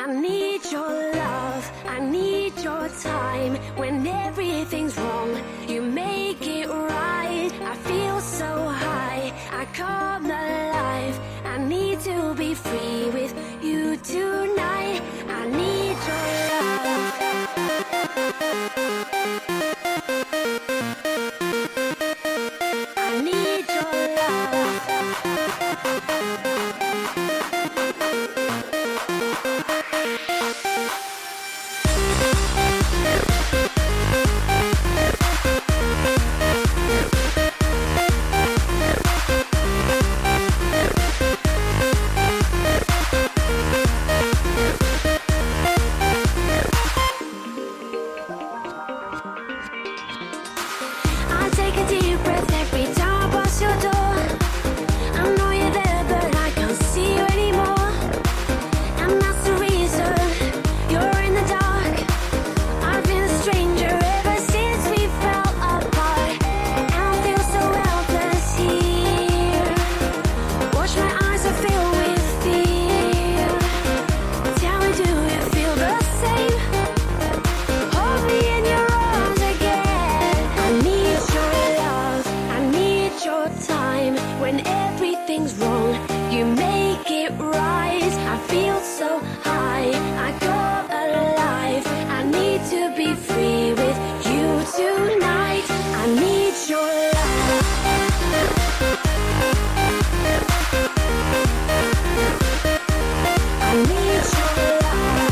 I need your love, I need your time. When everything's wrong, you make it right. I feel so high, I come alive. I need to be free with you tonight. I need your love. I need your love. I take a deep breath every time I pass your door. I know you're there, but I can't see you anymore. And that's the reason you're in the dark. I've been a stranger ever since we fell apart. And I feel so helpless here. Watch my eyes are filled with fear. Tell me, do you feel the same? Hold me in your arms again. I need your love, I need your time. When everything's wrong, you make it right. I feel so high, I go alive. I need to be free with you tonight. I need your love. I need your love.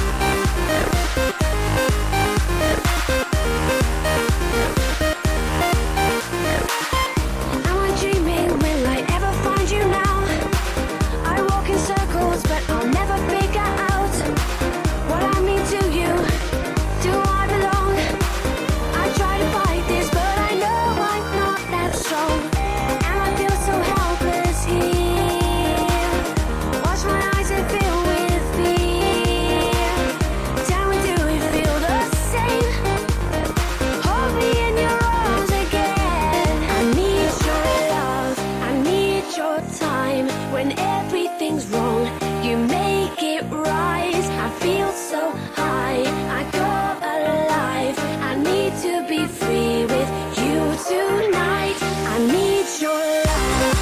Am I dreaming? Will I ever find you now? I walk in circles, but I'll never figure out what I mean to you. Do I belong? I try to fight this, but I know I'm not that strong. And I feel so helpless here. Watch my eyes and fill with fear. Tell me, do you feel the same? Hold me in your arms again. I need your love, I need your time. When everything's wrong, you make it right. I feel so high, I go alive. I need to be free with you tonight. I need your love.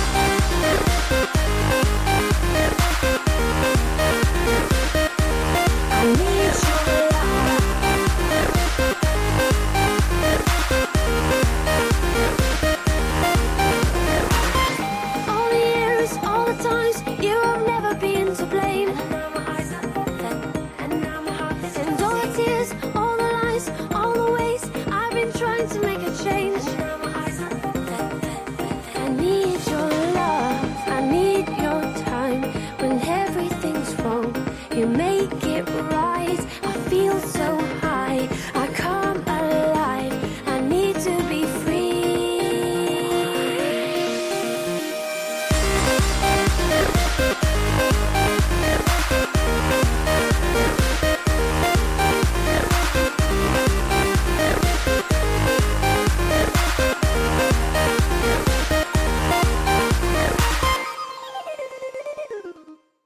I need your love. All the years, all the times, you have never been to blame. And all the tears, all the lies, all the ways I've been trying to make a change. I need your love, I need your time. When everything's wrong, you make it right.